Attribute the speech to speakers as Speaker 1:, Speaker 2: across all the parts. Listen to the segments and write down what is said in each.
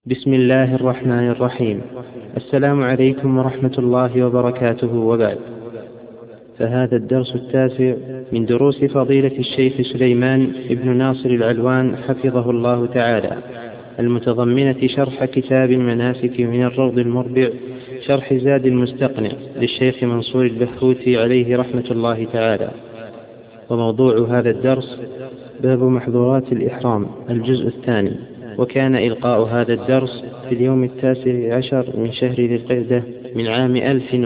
Speaker 1: بسم الله الرحمن الرحيم. السلام عليكم ورحمة الله وبركاته، وبعد. فهذا الدرس التاسع من دروس فضيلة الشيخ سليمان بن ناصر العلوان حفظه الله تعالى، المتضمنة شرح كتاب المناسك من الروض المربع، شرح زاد المستقنع للشيخ منصور البحوثي عليه رحمة الله تعالى. وموضوع هذا الدرس باب محظورات الإحرام الجزء الثاني. وكان إلقاء هذا الدرس في اليوم 19 من شهر ذي القعدة من عام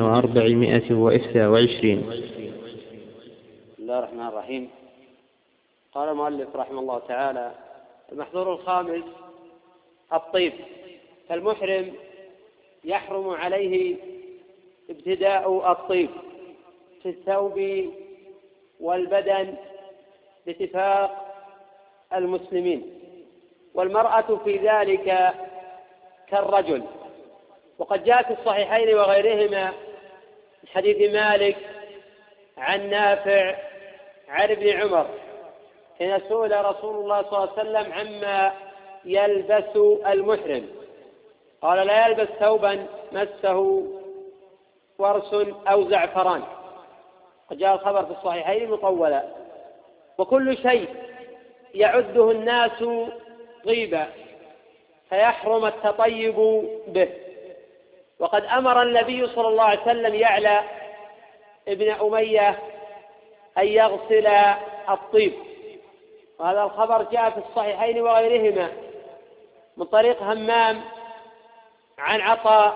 Speaker 1: 1421.
Speaker 2: بسم الله الرحمن الرحيم. قال المؤلف رحمه الله تعالى: المحظور الخامس الطيب. فالمحرم يحرم عليه ابتداء الطيب في الثوب والبدن باتفاق المسلمين، والمرأة في ذلك كالرجل. وقد جاء في الصحيحين وغيرهما من حديث مالك عن نافع عن ابن عمر حين سئل رسول الله صلى الله عليه وسلم عما يلبس المحرم قال: لا يلبس ثوبا مسه ورس أو زعفران. قد جاء الخبر في الصحيحين مطولا. وكل شيء يعده الناس طيبا فيحرم التطيب به. وقد أمر النبي صلى الله عليه وسلم يعلى ابن أمية أن يغسل الطيب، وهذا الخبر جاء في الصحيحين وغيرهما من طريق همام عن عطاء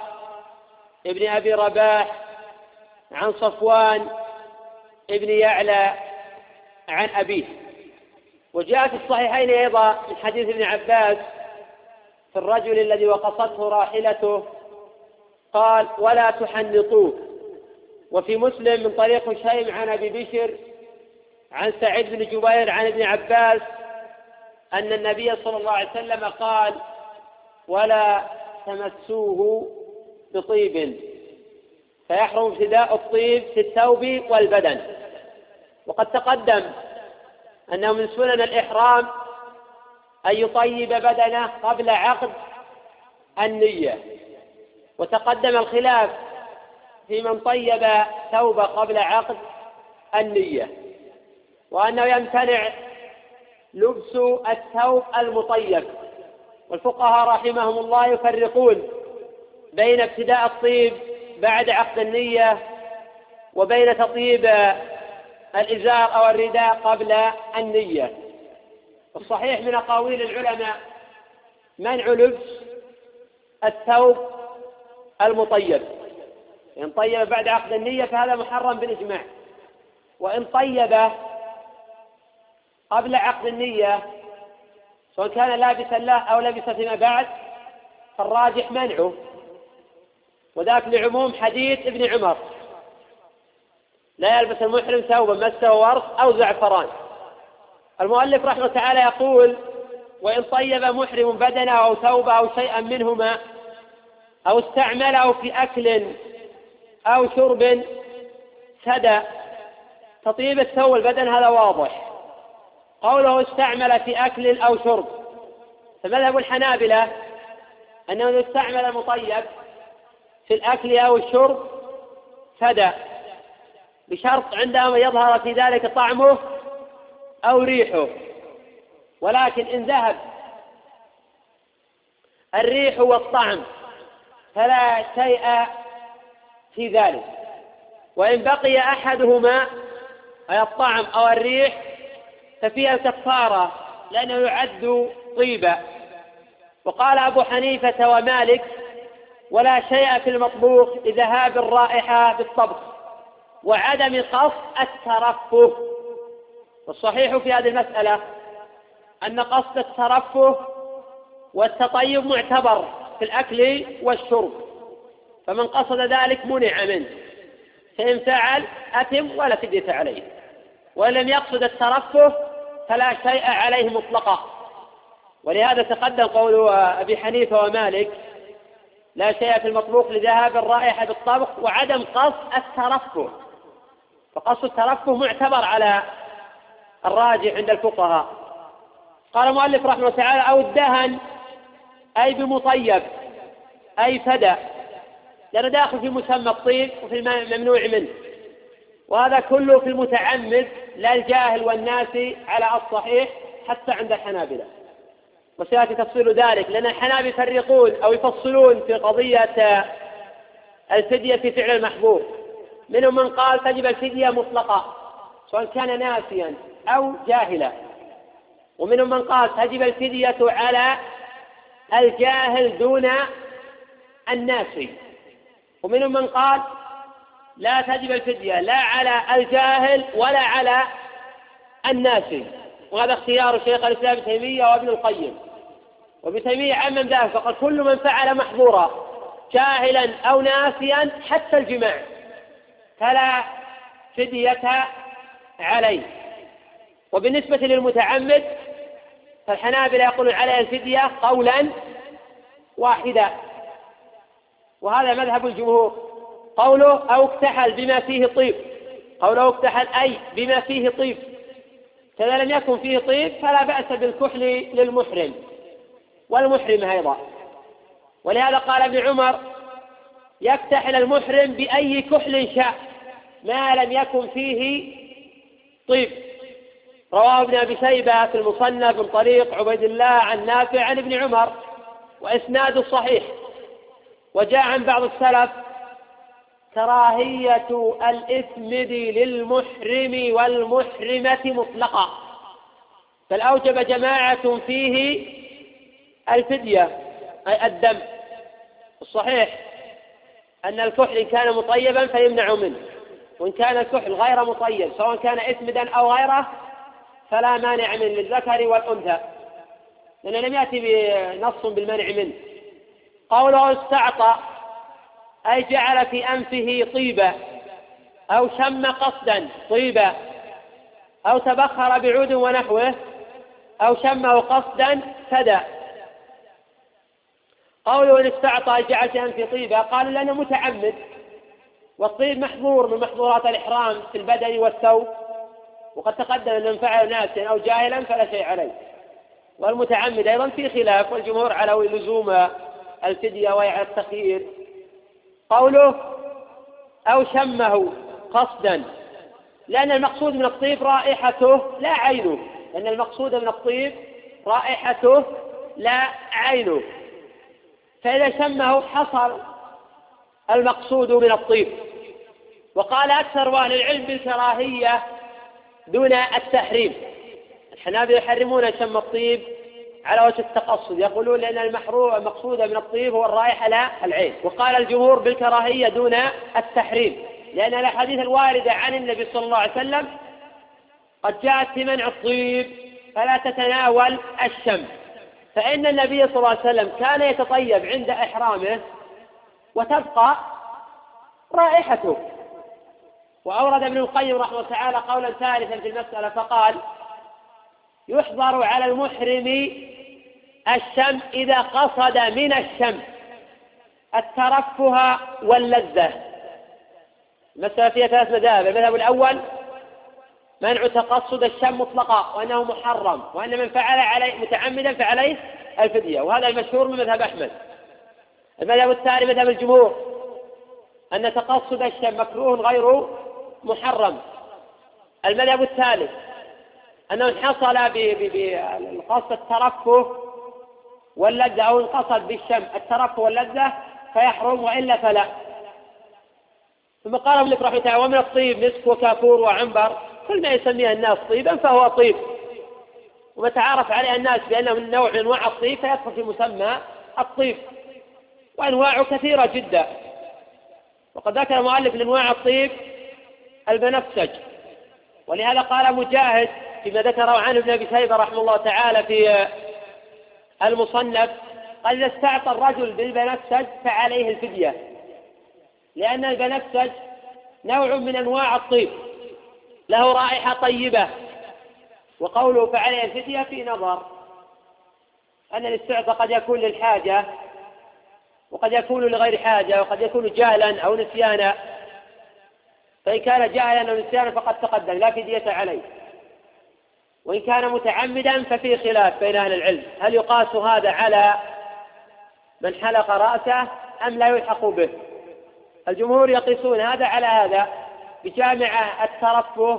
Speaker 2: ابن أبي رباح عن صفوان ابن يعلى عن أبيه. وجاء في الصحيحين أيضا من حديث ابن عباس في الرجل الذي وقصته راحلته قال: ولا تحنطوه. وفي مسلم من طريق هشيم عن أبي بشر عن سعيد بن جبير عن ابن عباس أن النبي صلى الله عليه وسلم قال: ولا تمسوه بطيب، فيحرم ابتداء الطيب في الثوب والبدن. وقد تقدم أنه من سنن الإحرام أن يطيب بدنه قبل عقد النية. وتقدم الخلاف في من طيب ثوب قبل عقد النية، وأنه يمتنع لبس الثوب المطيب. والفقهاء رحمهم الله يفرقون بين ابتداء الطيب بعد عقد النية وبين تطيب الإزار أو الرداء قبل النية. الصحيح من أقاويل العلماء منع لبس الثوب المطيب. إن طيب بعد عقد النية فهذا محرم بالإجماع، وإن طيب قبل عقد النية سواء كان لابسا له أو لبس فيما بعد فالراجح منعه، وذاك لعموم حديث ابن عمر: لا يلبس المحرم ثوبا مسه ورس أو زعفران. المؤلف رحمه تعالى يقول: وإن طيب محرم بدنه أو ثوبه أو شيئا منهما أو استعمله في أكل أو شرب سدى. تطيب الثوب والبدن هذا واضح. قوله استعمل في أكل أو شرب، فمذهب الحنابلة أنه يستعمل المطيب في الأكل أو الشرب سدى، بشرط عندما يظهر في ذلك طعمه أو ريحه. ولكن إن ذهب الريح والطعم فلا شيء في ذلك، وإن بقي أحدهما أي الطعم أو الريح ففيها كفارة لأنه يعد طيبا. وقال أبو حنيفة ومالك: ولا شيء في المطبوخ لذهاب الرائحة بالطبخ وعدم قصد الترفه. والصحيح في هذه المسألة أن قصد الترفه والتطيب معتبر في الأكل والشرب، فمن قصد ذلك منع منه، فإن فعل أثم ولا فدية عليه، وإن لم يقصد الترفه فلا شيء عليه مطلقا. ولهذا تقدم قول أبي حنيفة ومالك: لا شيء في المطبوخ لذهاب الرائحة بالطبخ وعدم قصد الترفه. فقصد الترفه معتبر على الراجح عند الفقهاء. قال المؤلف رحمه الله تعالى: أو الدهن أي بمطيب أي فدى، لأنه داخل في مسمى الطيب وفي الممنوع منه، وهذا كله في المتعمد لا الجاهل والناسي على الصحيح حتى عند الحنابلة، وسيأتي تفصيل ذلك، لأن الحنابلة يفرقون أو يفصلون في قضية الفدية في فعل المحظور. منهم من قال تجب الفدية مطلقة سواء كان ناسيا أو جاهلا، ومنهم من قال تجب الفدية على الجاهل دون الناسي، ومنهم من قال لا تجب الفدية لا على الجاهل ولا على الناسي، وهذا اختيار شيخ الإسلام ابن تيمية وابن القيم. وابن تيمية عمم ذلك فقال كل من فعل محظورا جاهلا أو ناسيا حتى الجماع فلا فدية عليه. وبالنسبة للمتعمد فالحنابلة يقولون عليه الفدية قولا واحدا، وهذا مذهب الجمهور. قوله أو اكتحل بما فيه طيب، قوله اكتحل أي بما فيه طيب، فإذا لم يكن فيه طيب فلا بأس بالكحل للمحرم والمحرم أيضا. ولهذا قال ابن عمر يكتحل المحرم بأي كحل شاء ما لم يكن فيه طيب. رواه ابن أبي شيبة في المصنف من طريق عبيد الله عن نافع عن ابن عمر وإسناد صحيح. وجاء عن بعض السلف كراهية الإثمد للمحرم والمحرمة مطلقا، بل أوجب جماعة فيه الفدية أي الدم. الصحيح أن الكحل إن كان مطيبا فيمنع منه، وإن كان الكحل غير مطيب سواء كان إثمدا أو غيره فلا مانع منه للذكر والأنثى، لأنه لم يأتي بنص بالمنع منه. قوله استعطى أي جعل في أنفه طيبا أو شم قصدا طيبا أو تبخر بعود ونحوه أو شمه قصدا فدى. قوله إن استعطى جعل في أنفه طيبا قالوا لأنه متعمد، والطيب محظور من محظورات الإحرام في البدن والثوب، وقد تقدم أن من فعل ناسا أو جاهلا فلا شيء عليه. والمتعمد أيضا في خلاف، والجمهور على لزوم الفدية وعلى التخيير. قوله أو شمه قصدا لأن المقصود من الطيب رائحته لا عينه، لأن المقصود من الطيب رائحته لا عينه، فإذا شمه حصل المقصود من الطيب. وقال أكثر أهل العلم بالكراهية دون التحريم. الحنابلة يحرمون شم الطيب على وجه التقصد، يقولون لأن المقصود من الطيب هو الرائحة لا العين. وقال الجمهور بالكراهية دون التحريم، لأن الأحاديث الواردة عن النبي صلى الله عليه وسلم قد جاءت في منع الطيب فلا تتناول الشم، فإن النبي صلى الله عليه وسلم كان يتطيب عند إحرامه وتبقى رائحته. وأورد ابن القيم رحمه الله تعالى قولا ثالثا في المسألة فقال يحظر على المحرم الشم إذا قصد من الشم الترفه واللذة. المسألة فيها ثلاث مذاهب. المذهب الأول منع تقصد الشم مطلقا وأنه محرم، وأن من فعل عليه متعمدا فعليه الفدية، وهذا المشهور من مذهب أحمد. المذهب الثاني مذهب الجمهور أن تقصد الشم مكروه غير محرم. المذهب الثالث أنه انحصل بالقصد الترفه واللذة أو انقصد بالشم الترفه واللذة فيحرم، وإلا فلا. ثم قال ابن رحمه الله ومن الطيب مسك وكافور وعنبر، كل ما يسميه الناس طيبا فهو طيب، ومتعارف عليه الناس بأنه من نوع من أنواع الطيب فيدخل في مسمى الطيب، وأنواعه كثيرة جدا. وقد ذكر المؤلف لأنواع الطيب البنفسج، ولهذا قال مجاهد فيما ذكره عنه ابن أبي شيبة رحمه الله تعالى في المصنف قال إذا استعطى الرجل بالبنفسج فعليه الفدية، لأن البنفسج نوع من أنواع الطيب له رائحة طيبة. وقوله فعليه الفدية في نظر، أن الاستعطاء قد يكون للحاجة وقد يكون لغير حاجة، وقد يكون جهلا أو نسيانا، فإن كان جهلا أو نسيانا فقد تقدم لا فدية عليه، وإن كان متعمدا ففي خلاف بين أهل العلم هل يقاس هذا على من حلق رأسه أم لا يلحق به. الجمهور يقيسون هذا على هذا بجامع الترفه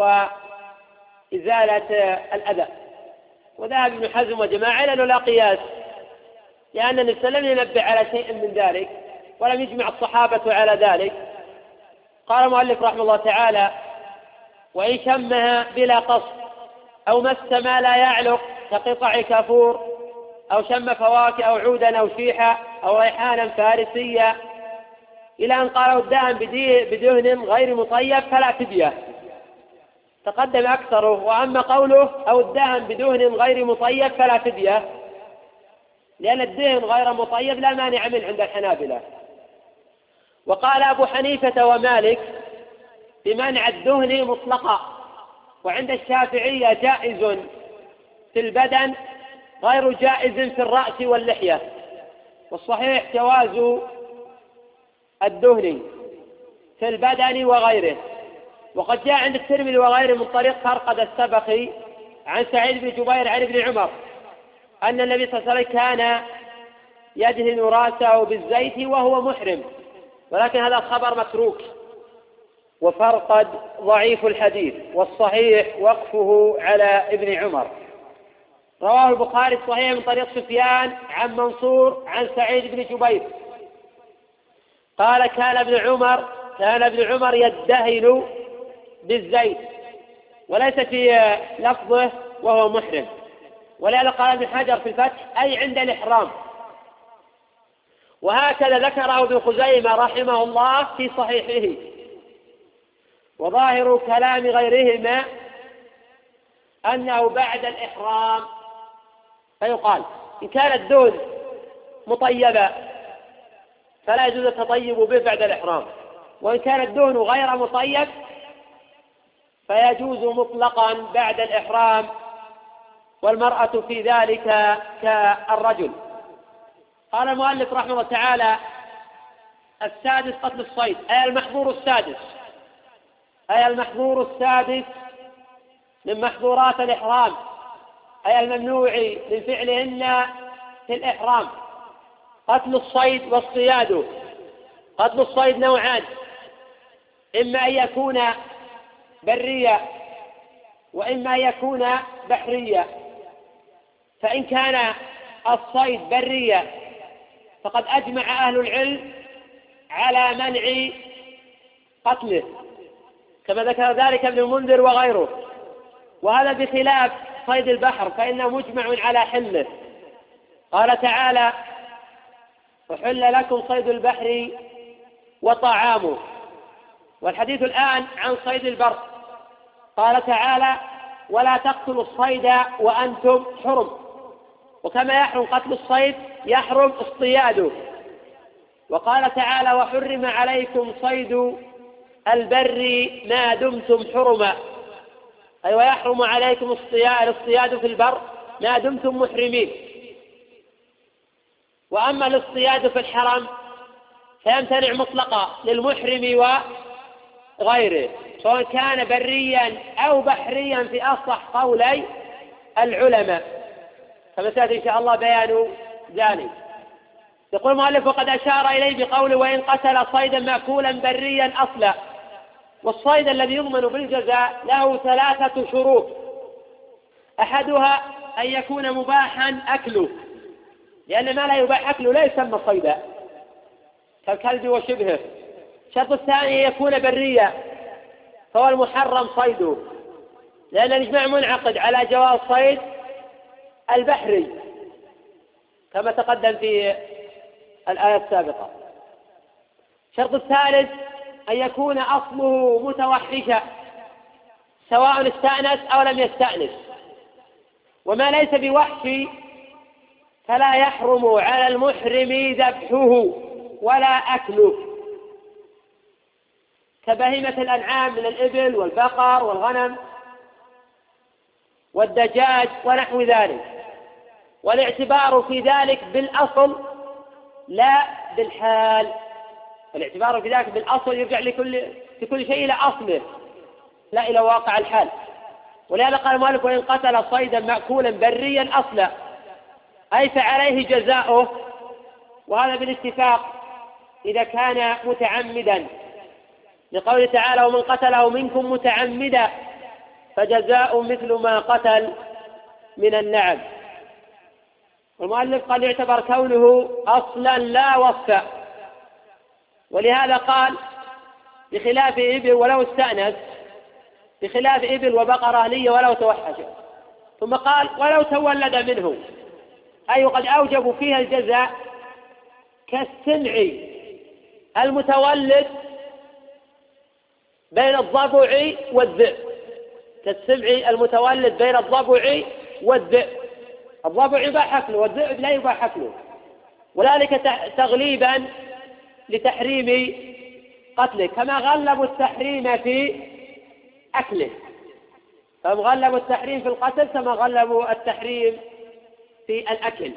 Speaker 2: وإزالة الأذى. وذهب ابن حزم وجماعة إلى لا قياس، لأن النبي لم ينبه على شيء من ذلك ولم يجمع الصحابة على ذلك. قال المؤلف رحمه الله تعالى: وإن شمها بلا قصد أو مس ما لا يعلق كقطع كافور أو شم فواكه أو عودا أو شيحة أو ريحانا فارسية، إلى أن قالوا الدهن بدهن غير مطيب فلا فدية. تقدم أكثره. وأما قوله أو الدهن بدهن غير مطيب فلا فدية، لأن الدهن غير مطيب لا مانع منه عند الحنابلة. وقال أبو حنيفة ومالك بمنع الدهن مطلقا، وعند الشافعية جائز في البدن غير جائز في الرأس واللحية، والصحيح جواز الدهن في البدن وغيره. وقد جاء عند الترمذي وغيره من طريق فرقد السبخي عن سعيد بن جبير عن ابن عمر أن النبي صلى الله عليه وسلم كان يدهن رأسه بالزيت وهو محرم، ولكن هذا الخبر متروك، وفرقد ضعيف الحديث، والصحيح وقفه على ابن عمر. رواه البخاري الصحيح من طريق سفيان عن منصور عن سعيد بن جبير قال كان ابن عمر يدهن بالزيت، وليس في لفظه وهو محرم. ولهذا قال ابن حجر في الفتح أي عند الإحرام. وهكذا ذكره ابن خزيمة رحمه الله في صحيحه. وظاهر كلام غيرهما أنه بعد الإحرام، فيقال إن كان الدهن مطيبا فلا يجوز التطيب به بعد الإحرام، وإن كان الدهن غير مطيب فيجوز مطلقا بعد الإحرام، والمرأة في ذلك كالرجل. قال المؤلف رحمه الله تعالى: السادس قتل الصيد، أي المحظور السادس من محظورات الإحرام، أي الممنوع من فعلهن في الإحرام، قتل الصيد والصياد. قتل الصيد نوعان: إما أن يكون بريا وإما أن يكون بحريا. فإن كان الصيد بريا فقد أجمع أهل العلم على منع قتله، كما ذكر ذلك ابن المنذر وغيره. وهذا بخلاف صيد البحر فإنه مجمع على حله. قال تعالى: وحل لكم صيد البحر وطعامه. والحديث الآن عن صيد البر. قال تعالى: ولا تقتلوا الصيد وأنتم حرم. وكما يحرم قتل الصيد يحرم اصطياده. وقال تعالى: وحرم عليكم صيد البر ما دمتم حرما، أي ويحرم عليكم الاصطياد في البر ما دمتم محرمين. وأما الاصطياد في الحرم فيمتنع مطلقا للمحرم وغيره، سواء كان بريا أو بحريا في أصح قولي العلماء، كما سيأتي إن شاء الله بيان ذلك. يقول المؤلف: وقد أشار إليه بقوله: وإن قتل صيدا مأكولا بريا أصلا. والصيد الذي يضمن بالجزاء له 3 شروط: أحدها أن يكون مباحا أكله، لأن ما لا يباح أكله لا يسمى صيدا كالكلب وشبهه. الشرط الثاني أن يكون بريا، فهو المحرم صيده، لأن الإجماع منعقد على جواز صيد البحري كما تقدم في الآية السابقة. الشرط الثالث أن يكون أصله متوحشا، سواء استأنس أو لم يستأنس. وما ليس بوحش فلا يحرم على المحرم ذبحه ولا أكله، كبهيمة الأنعام من الإبل والبقر والغنم والدجاج ونحو ذلك. والاعتبار في ذلك بالأصل لا بالحال. الاعتبار في ذلك بالأصل يرجع لكل شيء إلى أصله لا إلى واقع الحال. ولهذا قال المؤلف: وإن قتل صيدا مأكولا بريا أصلا، أي فعليه جزاؤه وهذا بالاتفاق إذا كان متعمدا، لقوله تعالى: ومن قتله منكم متعمدا فجزاء مثل ما قتل من النعم. والمؤلف قد يعتبر كونه أصلا لا وصفا، ولهذا قال بخلاف إبل ولو استأنس، بخلاف إبل وبقرة أهلية ولو توحش، ثم قال ولو تولد منه، أي قد أوجبوا فيها الجزاء كالسمع المتولد بين الضبع والذئب، كالسمع المتولد بين الضبع والذئب. الضبع يباح أكله والذئب لا يباح أكله، وذلك تغليبا لتحريم قتله، كما غلبوا التحريم في أكله، فهم غلبوا التحريم في القتل كما غلبوا التحريم في الأكل.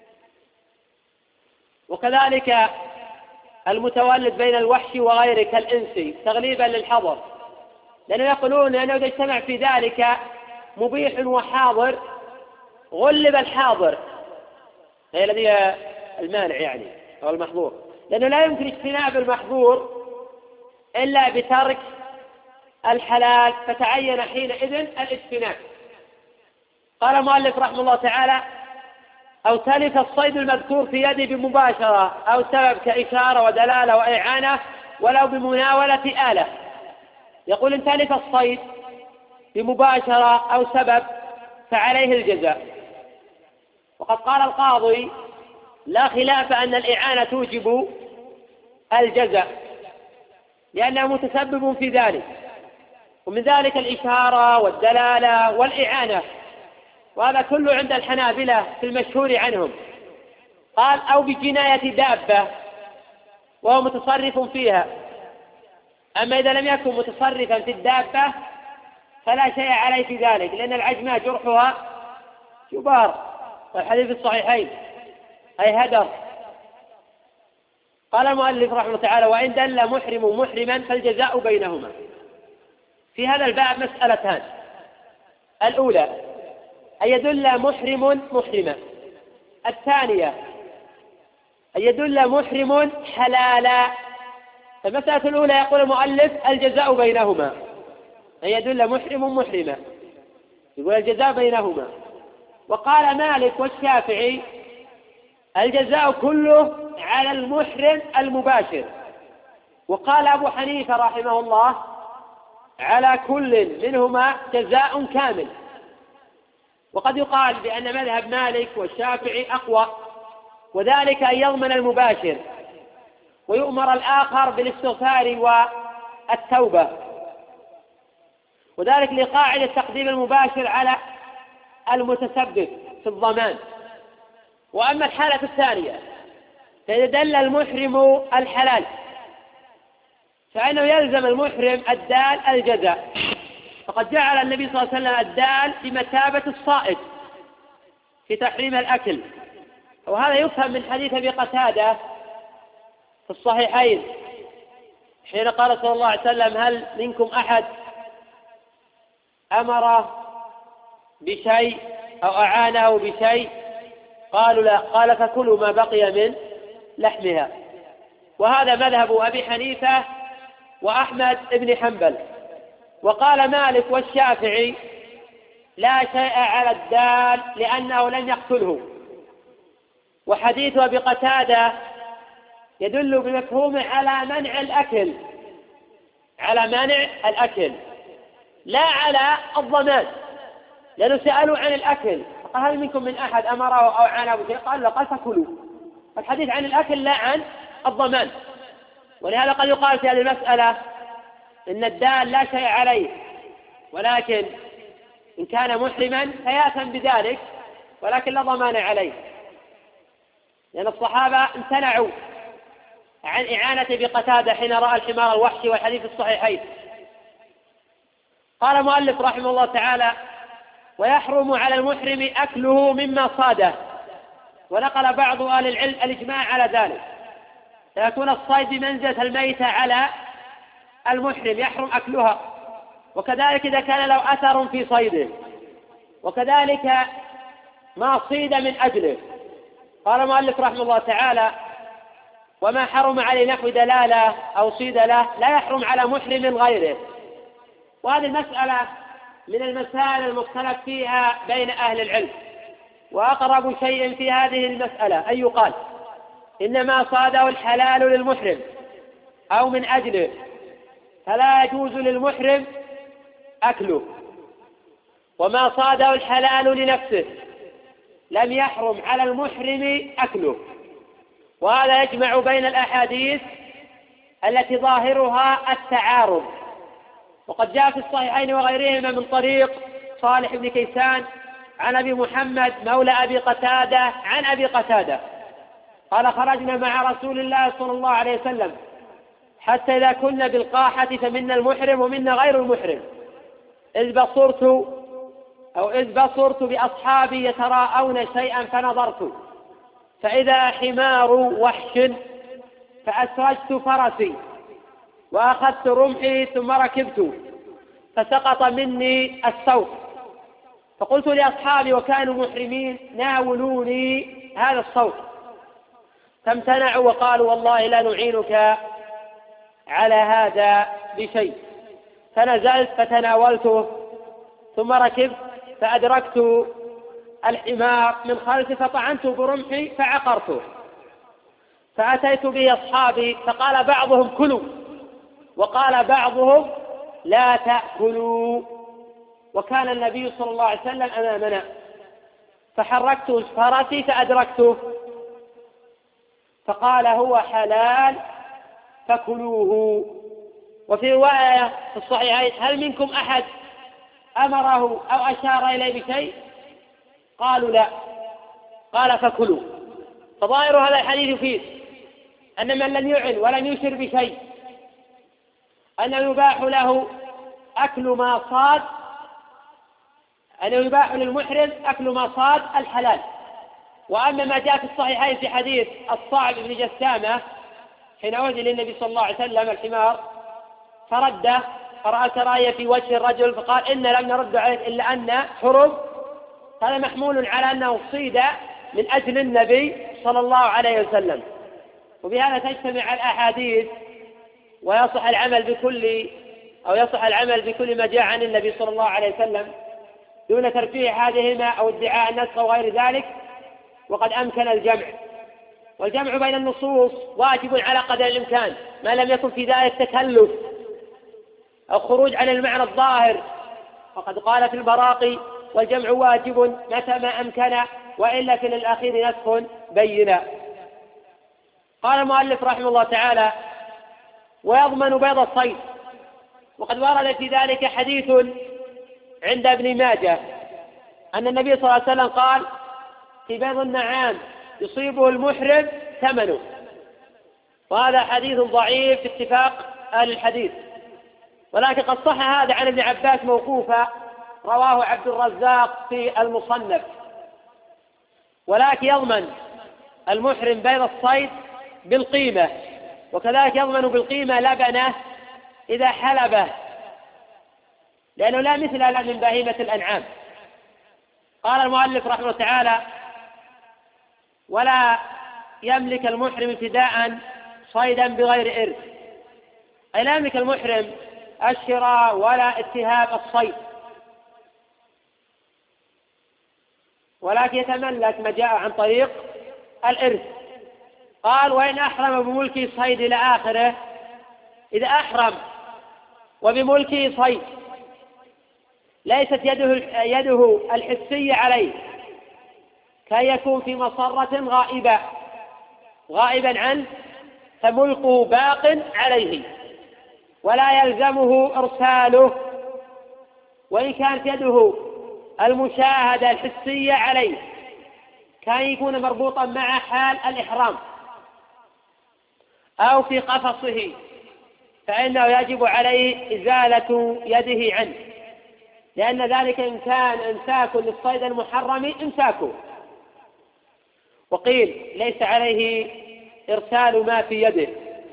Speaker 2: وكذلك المتولد بين الوحش وغيره كالإنس تغليبا للحظر، لأنه يقولون أنه إذا اجتمع في ذلك مبيح وحاضر غلب الحاضر، هي الذي المانع يعني أو المحظور، لأنه لا يمكن اجتناب المحظور إلا بترك الحلال، فتعين حينئذ الاجتناب. قال المؤلف رحمه الله تعالى: أو تلف الصيد المذكور في يده بمباشرة أو سبب كإشارة ودلالة وإعانة ولو بمناولة آلة. يقول إن تلف الصيد بمباشرة أو سبب فعليه الجزاء. وقد قال القاضي: لا خلاف أن الإعانة توجب الجزاء لأنه متسبب في ذلك، ومن ذلك الإشارة والدلالة والإعانة، وهذا كله عند الحنابلة في المشهور عنهم. قال: أو بجناية دابة وهو متصرف فيها. أما إذا لم يكن متصرفا في الدابة فلا شيء عليه في ذلك، لأن العجمة جرحها جبار، والحديث في الصحيحين أي هدر. قال المؤلف رحمه الله تعالى: وإن دل محرم محرما فالجزاء بينهما. في هذا الباب مسألتان: الأولى أن يدل محرم محرما، الثانية أن يدل محرم حلالا. فالمسألة الأولى يقول المؤلف الجزاء بينهما، أن يدل محرم محرما، يقول الجزاء بينهما. وقال مالك والشافعي الجزاء كله على المحرم المباشر. وقال أبو حنيفة رحمه الله على كل منهما جزاء كامل. وقد يقال بأن مذهب مالك والشافعي أقوى، وذلك أن يضمن المباشر ويؤمر الآخر بالاستغفار والتوبة، وذلك لقاعدة تقديم المباشر على المتسبب في الضمان. وأما الحالة الثانية فإذا دل المحرم الحلال فإنه يلزم المحرم الدال الجزاء، فقد جعل النبي صلى الله عليه وسلم الدال بمثابة الصائد في تحريم الأكل. وهذا يفهم من حديث أبي قتادة في الصحيحين حين قال صلى الله عليه وسلم: هل منكم أحد أمر بشيء أو أعانه بشيء؟ قالوا لا. قال: فكلوا ما بقي من لحمها. وهذا مذهب أبي حنيفة وأحمد بن حنبل. وقال مالك والشافعي لا شيء على الدال لأنه لم يقتله. وحديث أبي قتادة يدل بمفهومه على منع الأكل، على منع الأكل لا على الضمان، لأنه سألوا عن الأكل فقال: هل منكم من أحد أمره أو عانه بشيء؟ قال: لا. قال: فكلوا. الحديث عن الأكل لا عن الضمان. ولهذا قد يقال في هذه المسألة إن الدال لا شيء عليه، ولكن إن كان محرما فيأثم بذلك، ولكن لا ضمان عليه، لأن الصحابة امتنعوا عن إعانة أبي قتادة حين رأى الحمار الوحشي، والحديث الصحيحين. قال المؤلف رحمه الله تعالى: ويحرم على المحرم أكله مما صاده. ونقل بعض أهل العلم الإجماع على ذلك، فيكون الصيد بمنزلة الميتة على المحرم يحرم أكلها، وكذلك إذا كان له أثر في صيده، وكذلك ما صيد من أجله. قال المؤلف رحمه الله تعالى: وما حرم عليه نحو دلالة أو صيدلة لا يحرم على محرم غيره. وهذه المسألة من المسائل المختلف فيها بين أهل العلم. وأقرب شيء في هذه المسألة أن يقال إنما صاده الحلال للمحرم أو من أجله فلا يجوز للمحرم أكله، وما صاده الحلال لنفسه لم يحرم على المحرم أكله. وهذا يجمع بين الأحاديث التي ظاهرها التعارض. وقد جاء في الصحيحين وغيرهما من طريق صالح بن كيسان عن أبي محمد مولى أبي قتادة عن أبي قتادة قال خرجنا مع رسول الله صلى الله عليه وسلم حتى إذا كنا بالقاحة فمنا المحرم ومنا غير المحرم إذ بصرت بأصحابي يتراءون شيئا فنظرت فإذا حمار وحش فأسرجت فرسي وأخذت رمحي ثم ركبت فسقط مني السوق فقلت لأصحابي وكانوا محرمين ناولوني هذا الصوت فامتنعوا وقالوا والله لا نعينك على هذا بشيء. فنزلت فتناولته ثم ركبت فأدركت الحمار من خلفي فطعنته برمحي فعقرته فأتيت به أصحابي فقال بعضهم كلوا وقال بعضهم لا تأكلوا، وكان النبي صلى الله عليه وسلم أمامنا فحركت فرسي فأدركته فقال هو حلال فكلوه. وفي رواية في الصحيحين هل منكم أحد أمره أو أشار إليه بشيء؟ قالوا لا، قال فكلوا. فظاهر هذا الحديث فيه أن من لم يعن ولم يشر بشيء أنه يباح له أكل ما صاد، أنه يباح للمحرم أكل ما صاد الحلال. وأما ما جاء في الصحيحين في حديث الصعب بن جسامة حين أهدي للنبي صلى الله عليه وسلم الحمار فرده فرأى كراهية في وجه الرجل فقال إن لم نرد عليه إلا أن حرم، هذا محمول على أنه صيد من أجل النبي صلى الله عليه وسلم. وبهذا تجتمع الأحاديث ويصح العمل بكل ما جاء عن النبي صلى الله عليه وسلم دون ترفيع هذهما أو ادعاء النسخ أو غير ذلك. وقد أمكن الجمع، والجمع بين النصوص واجب على قدر الإمكان ما لم يكن في ذلك تكلف أو خروج عن المعنى الظاهر. وقد قال في البراقي والجمع واجب متى ما أمكن وإلا في الأخير نسخ بينا. قال المؤلف رحمه الله تعالى ويضمن بيض الصيد. وقد ورد في ذلك حديث عند ابن ماجه أن النبي صلى الله عليه وسلم قال في بيض النعام يصيبه المحرم ثمنه، وهذا حديث ضعيف في اتفاق أهل الحديث، ولكن قد صح هذا عن ابن عباس موقوفا رواه عبد الرزاق في المصنف. ولكن يضمن المحرم بيض الصيد بالقيمة، وكذلك يضمن بالقيمة لبنه إذا حلبه، لأنه لا مثل له من بهيمة الأنعام. قال المؤلف رحمه الله تعالى ولا يملك المحرم ابتداء صيدا بغير إرث، أي لا يملك المحرم الشراء ولا اتهاب الصيد، ولكن يتملك ما جاء عن طريق الإرث. قال وإن أحرم بملكه صيد إلى آخره. إذا أحرم وبملكه صيد ليست يده الحسية عليه كي يكون في مصرة غائبا عنه فملكه باق عليه ولا يلزمه إرساله، وإن كانت يده المشاهدة الحسية عليه كان يكون مربوطا مع حال الإحرام أو في قفصه فإنه يجب عليه إزالة يده عنه، لأن ذلك إن كان إمساك للصيد المحرم إمساكه. وقيل ليس عليه إرسال ما في يده،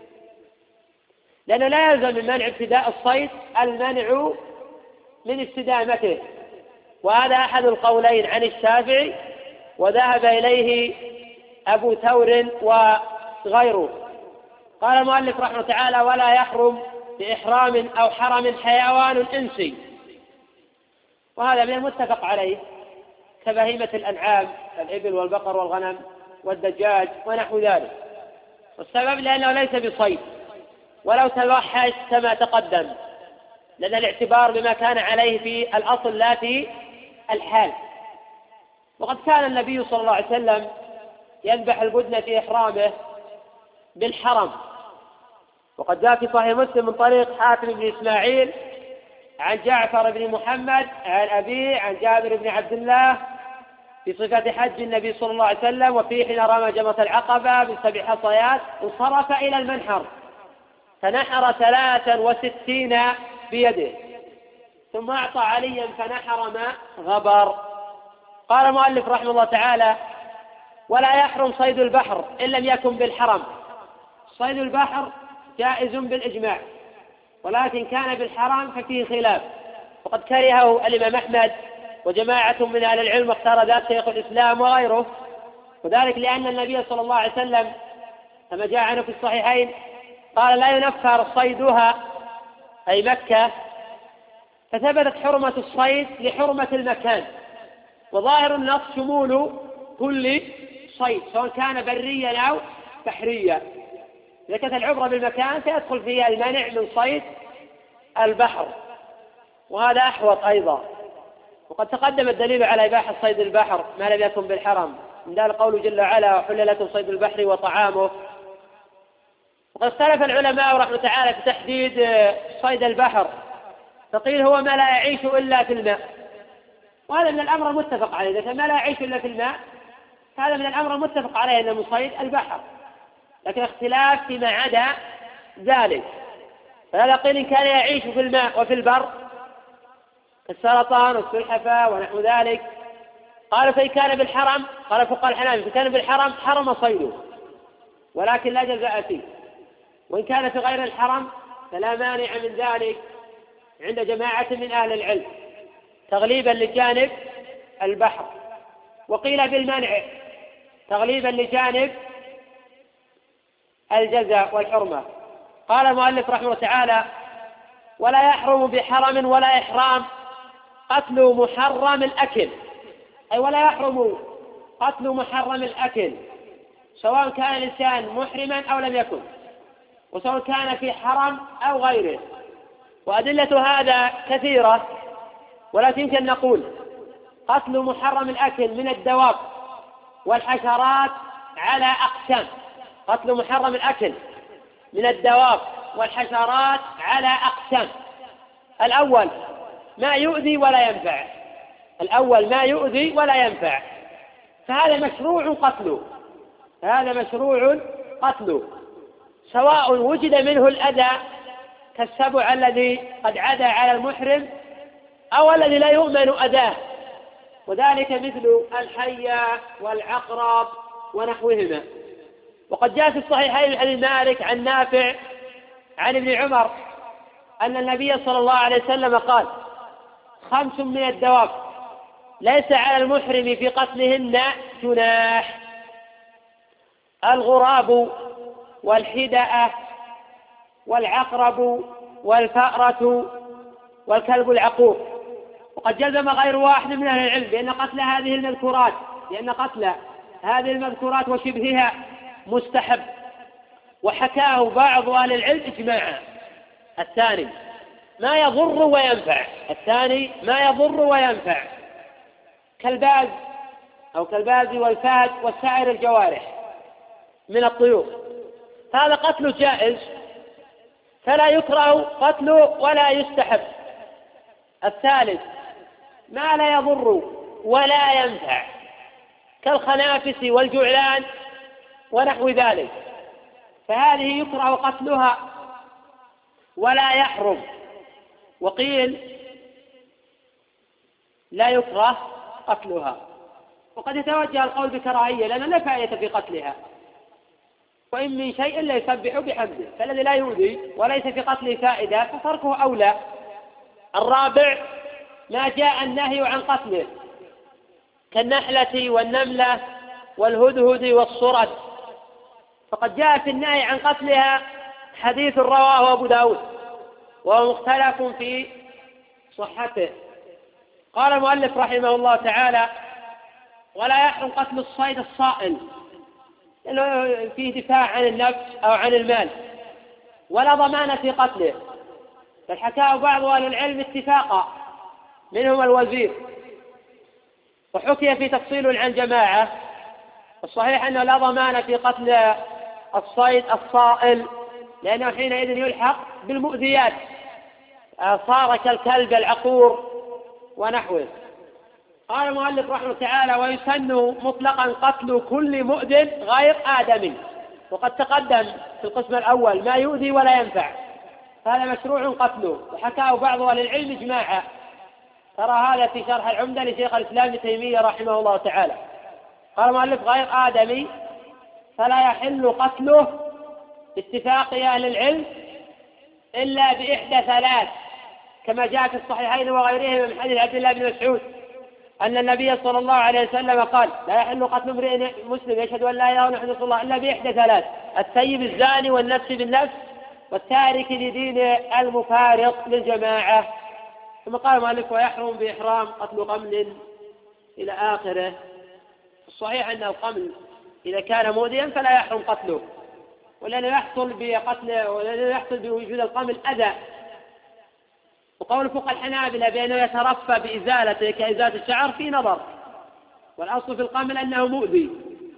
Speaker 2: لأنه لا يلزم من منع ابتداء الصيد المنع من استدامته، وهذا أحد القولين عن الشافعي وذهب إليه أبو ثور وغيره. قال المؤلف رحمه تعالى: ولا يحرم بإحرام أو حرم حيوان إنسي، وهذا من المتفق عليه كبهيمة الأنعام الإبل والبقر والغنم والدجاج ونحو ذلك، والسبب لأنه ليس بصيد ولو توحش كما تقدم، لأن الاعتبار بما كان عليه في الأصل لا في الحال. وقد كان النبي صلى الله عليه وسلم يذبح البدن في إحرامه بالحرم، وقد جاء في صحيح مسلم من طريق حاتم بن إسماعيل عن جعفر بن محمد عن أبيه عن جابر بن عبد الله في صفة حج النبي صلى الله عليه وسلم: وفي حين رمى جمرة العقبة ب7 حصيات انصرف إلى المنحر فنحر 63 بيده، ثم أعطى عليا فنحر ما غبر. قال المؤلف رحمه الله تعالى: ولا يحرم صيد البحر إن لم يكن بالحرم. صيد البحر جائز بالإجماع، ولكن كان بالحرم ففيه خلاف، وقد كرهه الإمام أحمد وجماعة من أهل العلم، واختار ذلك شيخ الإسلام وغيره، وذلك لأن النبي صلى الله عليه وسلم كما جاء عنه في الصحيحين قال: لا ينفر صيدها، أي مكة، فثبتت حرمة الصيد لحرمة المكان، وظاهر النص شمول كل صيد سواء كان بريا أو بحريا. إذا كانت العبرة بالمكان سيدخل فيها المنع من صيد البحر، وهذا أحوط أيضا. وقد تقدم الدليل على إباحة صيد البحر ما لم يكن بالحرم، من ذلك قوله جل وعلا: وحل لكم صيد البحر وطعامه. وقد اختلف العلماء رحمه تعالى في تحديد صيد البحر، فقيل هو ما لا يعيش إلا في الماء، وهذا من الأمر المتفق عليه. إذا كان ما لا يعيش إلا في الماء هذا من الأمر المتفق عليه أنه صيد البحر، لكن اختلاف فيما عدا ذلك. فهذا قيل إن كان يعيش في الماء وفي البر كالسرطان والسلحفاة ونحو ذلك. قالوا فإن كان بالحرم، قال فقهاء الحنابلة فإن كان بالحرم حرم صيده ولكن لا جزاء فيه، وإن كان في غير الحرم فلا مانع من ذلك عند جماعة من أهل العلم تغليبا لجانب البحر. وقيل بالمنع تغليبا لجانب الجزاء والحرمة. قال المؤلف رحمه تعالى: ولا يحرم بحرم ولا إحرام قتل محرم الأكل، أي ولا يحرم قتل محرم الأكل سواء كان الإنسان محرما أو لم يكن، وسواء كان في حرم أو غيره. وأدلة هذا كثيرة، ولكن يمكن نقول قتل محرم الأكل من الدواب والحشرات على أقسام. قتل محرم الأكل من الدواب والحشرات على أقسام: الأول ما يؤذي ولا ينفع، الأول ما يؤذي ولا ينفع، فهذا مشروع قتله، هذا مشروع قتله سواء وجد منه الأذى كالسبع الذي قد عدا على المحرم أو الذي لا يؤمن أذاه، وذلك مثل الحية والعقرب ونحوهما. وقد جاء في الصحيحين عن مالك عن نافع عن ابن عمر أن النبي صلى الله عليه وسلم قال: 5 من الدواب ليس على المحرم في قتلهن جناح: الغراب والحدأة والعقرب والفأرة والكلب العقور. وقد جزم غير واحد من أهل العلم بأن قتل هذه المذكورات وشبهها مستحب، وحكاه بعض أهل العلم إجماعا. الثاني ما يضر وينفع، كالباز أو كالباز والفهد وسائر الجوارح من الطيور، هذا قتل جائز فلا يكره قتله ولا يستحب. الثالث ما لا يضر ولا ينفع، كالخنافس والجعلان ونحو ذلك، فهذه يكره قتلها ولا يحرم. وقيل لا يكره قتلها، وقد يتوجه القول بكراهية لأن لا فائدة في قتلها، وإن من شيء لا يسبح بحمده، فالذي لا يؤذي وليس في قتله فائدة فتركه أولى. الرابع ما جاء النهي عن قتله كالنحلة والنملة والهدهد والصرد، فقد جاء في النهي عن قتلها حديث رواه أبو داود وهو مختلف في صحته. قال المؤلف رحمه الله تعالى: ولا يحرم قتل الصيد الصائل لأنه فيه دفاع عن النفس أو عن المال، ولا ضمان في قتله، بل حكاه بعض أهل العلم اتفاقا منهم الوزير، وحكي في تفصيل عن جماعة. الصحيح أنه لا ضمان في قتل الصيد الصائل لأنه حينئذ يلحق بالمؤذيات، صار كالكلب العقور ونحوه. قال المؤلف رحمه الله تعالى: ويسن مطلقا قتل كل مؤذ غير آدمي. وقد تقدم في القسم الأول ما يؤذي ولا ينفع، هذا مشروع قتله، وحكاه بعض أهل العلم إجماعا. ترى هذا في شرح العمدة لشيخ الإسلام ابن تيمية رحمه الله تعالى. قال المؤلف: غير آدمي فلا يحل قتله باتفاق أهل العلم إلا بإحدى ثلاث، كما جاء في الصحيحين وغيرهما من حديث عبد الله بن مسعود أن النبي صلى الله عليه وسلم قال: لا يحل قتل امرئ مسلم يشهد أن لا إله إلا الله الله إلا بإحدى ثلاث: الثيب الزاني والنفس بالنفس والتارك لدين المفارق للجماعة. ثم قال المؤلف: ويحرم بإحرام قتل قمل إلى آخره. الصحيح أن القمل إذا كان مؤذيا فلا يحرم قتله، ولأنه يحصل بقتله ولأنه يحصل بوجود القمل أذى. وقول فقهاء الحنابلة بأنه يترفى بإزالته كإزالة الشعر في نظر، والأصل في القمل أنه مؤذي،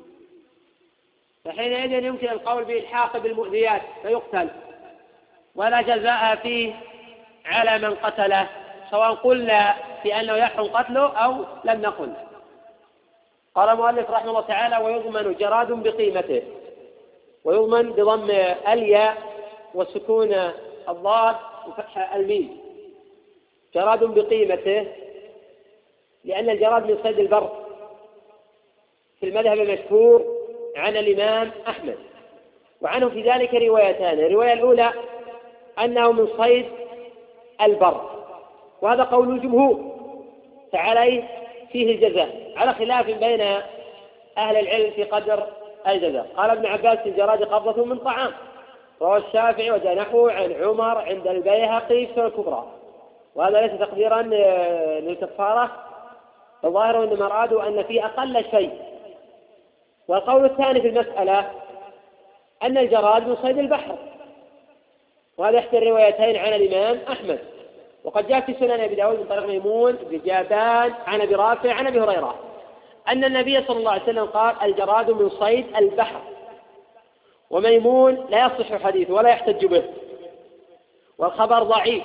Speaker 2: فحينئذ يمكن القول بإلحاق بالمؤذيات فيقتل، ولا جزاء فيه على من قتله، سواء قلنا في أنه يحرم قتله أو لم نقل. قال المؤلف رحمه الله تعالى: ويضمن جراد بقيمته. ويضمن بضم الياء وسكون الضاد وفتح الميم. جراد بقيمته لأن الجراد من صيد البر في المذهب المشهور عن الإمام أحمد، وعنه في ذلك روايتان. الرواية الأولى أنه من صيد البر، وهذا قول الجمهور، فعليه فيه الجزاء، على خلاف بين أهل العلم في قدر الجزاء. قال ابن عباس: في الجراد قبضة من طعام، رواه الشافعي وجاء نحوه عن عمر عند البيهقي في الكبرى، وهذا ليس تقديرا للكفارة، الظاهر أن مرادوا أن في أقل شيء. والقول الثاني في المسألة أن الجراد من صيد البحر، وهذا إحدى الروايتين عن الإمام أحمد. وقد جاء في سنن أبي داود من طريق ميمون بن جابان عن أبي رافع عن أبي هريرة أن النبي صلى الله عليه وسلم قال: الجراد من صيد البحر. وميمون لا يصح حديثه ولا يحتج به، والخبر ضعيف،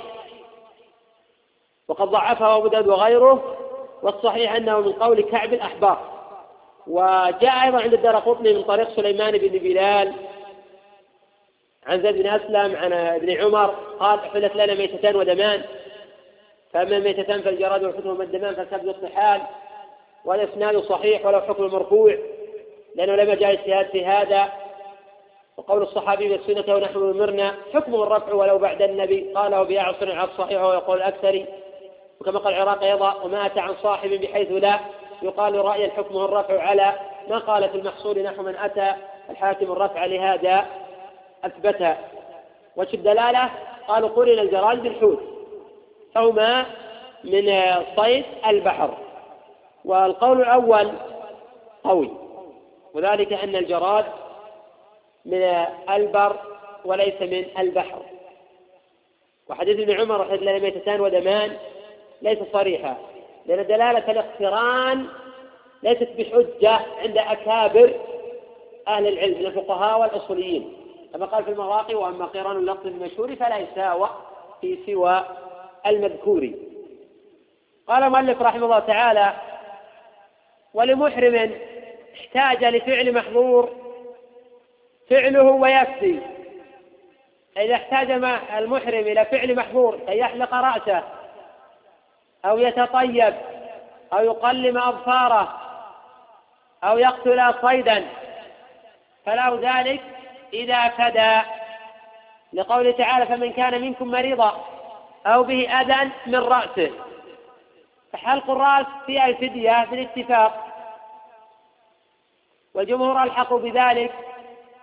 Speaker 2: وقد ضعفه أبو داود وغيره، والصحيح أنه من قول كعب الأحبار. وجاء أيضا عند الدارقطني من طريق سليمان بن بلال عن زيد بن أسلم عن ابن عمر قال: حلت لنا ميتتان ودمان، فأما الميتتان فالجراد والحكم الدمان فالسبب الطحال. والإسناد صحيح ولو حكم مرفوع لأنه لم يجعل اجتهاد في هذا. وقول الصحابي بالسنة ونحن أمرنا حكم الرفع ولو بعد النبي، قاله بأعصر على الصحيح ويقول الأكثر. وكما قال العراقي أيضا: وما أتى عن صاحب بحيث لا يقال رأي الحكم الرفع على ما قال في المحصول نحو من أتى الحاكم الرفع، لهذا أثبت. وجه الدلالة قالوا قرن الجراد بالحوت، فهما من صيد البحر. والقول الأول قوي، وذلك أن الجراد من البر وليس من البحر. وحديث ابن عمر: وحديث لنا ميتتان ودمان ليس صريحا، لأن دلالة الاقتران ليست بحجة عند أكابر أهل العلم من الفقهاء والأصوليين، كما قال في المواقع: وأما قران اللفظ المشهور فلا يساوى في سوى المذكور. قال المؤلف رحمه الله تعالى: ولمحرم احتاج لفعل محظور فعله ويكفي. إذا احتاج المحرم إلى فعل محظور كي يحلق رأسه أو يتطيب أو يقلم أظفاره أو يقتل صيدا فله ذلك إذا فدى، لقوله تعالى: فمن كان منكم مريضا أو به أذى من رأسه. فحلق الرأس فيها الفدية بالاتفاق، والجمهور ألحقوا بذلك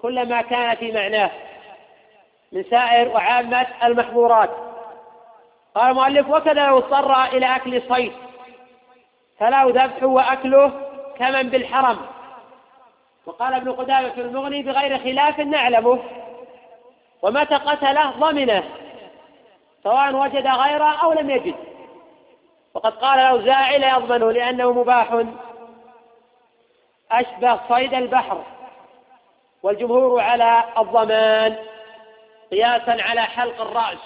Speaker 2: كل ما كان في معناه من سائر وعامة المحظورات. قال المؤلف: وكذا لو اضطر إلى أكل صيد فله ذبح وأكله كمن بالحرم. وقال ابن قدامة في المغني: بغير خلاف نعلمه، ومتى قتله ضمنه سواء وجد غيره أو لم يجد. وقد قال الأوزاعي: لا يضمنه لأنه مباح أشبه صيد البحر، والجمهور على الضمان قياسا على حلق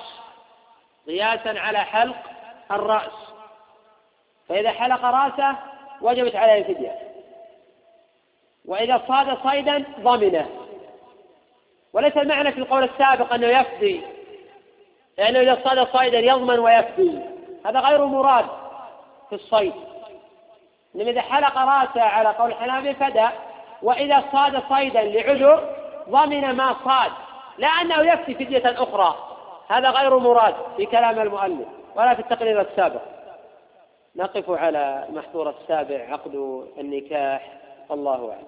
Speaker 2: الرأس، فإذا حلق رأسه وجبت عليه الفدية، وإذا صاد صيدا ضمنه. وليس المعنى في القول السابق أنه يفدي، لأنه إذا صاد صيدا يضمن ويفدي، هذا غير مراد في الصيد. إنما إذا حلق رأسه على قول الحنابلة فدى، وإذا صاد صيدا لعذر ضمن ما صاد، لا أنه يفدي فدية أخرى. هذا غير مراد في كلام المؤلف ولا في التقرير السابق. نقف على المحظور السابع: عقد النكاح. الله أعلم.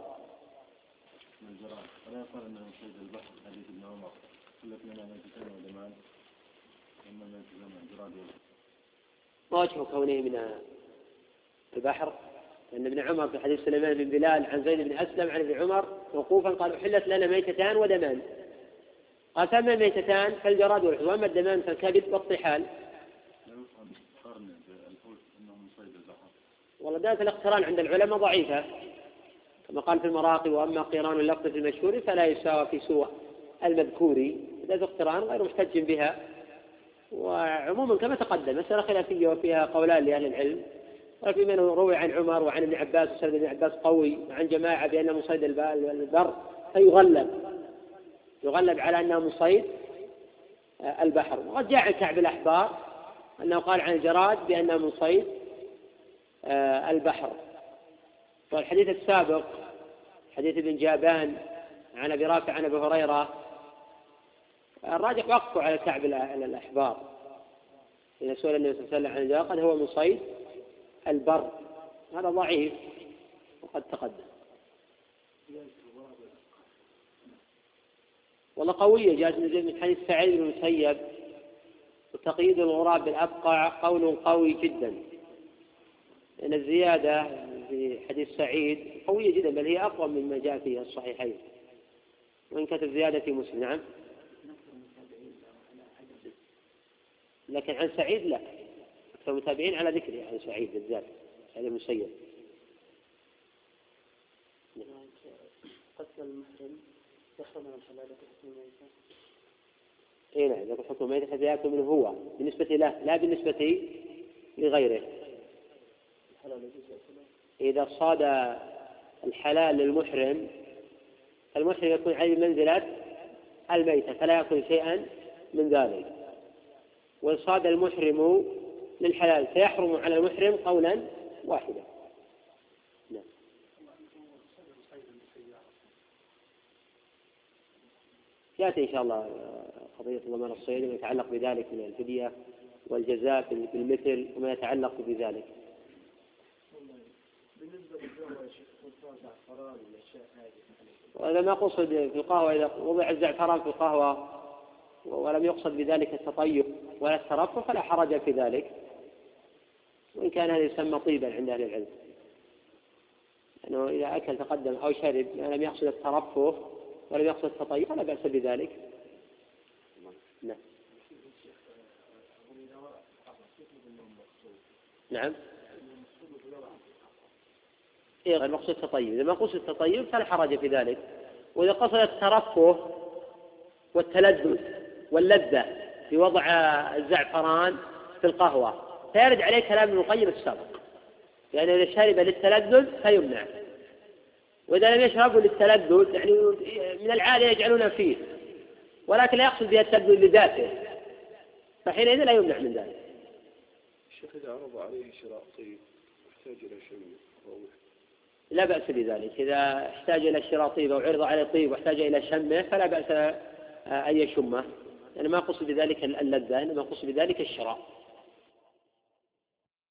Speaker 3: ولا يقال أنه صيد البحر حديث ابن عمر قلت لنا ما يتسمى ودمان إما ما يتسمى الجراد.
Speaker 2: ما وجه كونه من البحر؟ لأن ابن عمر في حديث سليمان بن بلال عن زيد بن أسلم عن ابن عمر موقوفا قال: أحلت لنا ميتتان ودمان. قال: فما الميتتان؟ فالجراد والحوت، وأما الدمان فالكبد والطحال. والله دالة الاقتران عند العلماء ضعيفة كما قال في المراقي: وأما قران اللفظ في المشهور فلا يساوى في سوى المذكور. دالة الاقتران غير محتج بها. وعموما كما تقدم مسألة خلافية وفيها قولان لأهل العلم، وفي من روي عن عمر وعن ابن عباس وسند ابن عباس قوي، وعن جماعة بأنه مصيد البر فيغلب على أنه مصيد البحر. وقد جاء عن كعب الأحبار أنه قال عن الجراد بأنه مصيد البحر. والحديث السابق حديث ابن جابان عن أبي رافع عن أبي هريرة الراجح وقفه على كعب الأحبار إذا سئل النبي صلى الله عليه وسلم عن الجراد قد هو مصيد البر. هذا ضعيف وقد تقدم. والله قوية جاءت من حديث سعيد بن المسيب: وتقييد الغراب بالأبقع قول قوي جدا. لأن الزيادة في حديث سعيد قوية جدا، بل هي أقوى مما جاء في الصحيحين، وإن كانت الزيادة في مسلم. نعم، لكن عن سعيد لا، أكثر المتابعين على ذكره عن سعيد بالذات، سعيد بن المسيب.
Speaker 4: قتل المحرم يخرج من حلالة حكم الميتة.
Speaker 2: إيه نعم، يقول حكم الميتة حتى يأكل منه هو بالنسبة له لا بالنسبة لغيره. إذا صاد الحلال للمحرم المحرم يكون عليه منزلة الميتة فلا يأكل شيئا من ذلك. وإن صاد المحرم للحلال سيحرم على المحرم قولا واحدا. نعم. يأتي إن شاء الله قضية ضمان الصيد وما يتعلق بذلك من الفدية والجزاء بالمثل وما يتعلق بذلك. وهذا ما قصد في القهوة إذا وضع الزعفران في القهوة ولم يقصد بذلك التطيب ولا الترفه فلا حرج في ذلك، وإن كان هذا يسمى طيبا عند أهل العلم، لأنه إذا أكل تقدم أو شرب لم يقصد الترفه ولم يقصد التطيب فلا بأس بذلك. نعم. نعم. إيه غير مقصود التطيب. إذا ما قصد التطيب فلا حرج في ذلك. وإذا قصد الترفه والتلذذ واللذة بوضع الزعفران في القهوة فيرد عليه كلام ابن القيم السابق، يعني إذا شرب للتلذذ فيمنع، وإذا لم يشربه للتلذذ يعني من العادة يجعلون فيه ولكن لا يقصد بها التلذذ لذاته فحينئذ لا يمنع من ذلك.
Speaker 3: الشيخ إذا عرض عليه شراء طيب يحتاج إلى شيء
Speaker 2: لا بأس بذلك. إذا احتاج إلى شراء طيب أو عرض عليه طيب واحتاج إلى شمه فلا بأس أن يشمه، يعني ما قصد بذلك اللذة إنما قصد بذلك الشراء.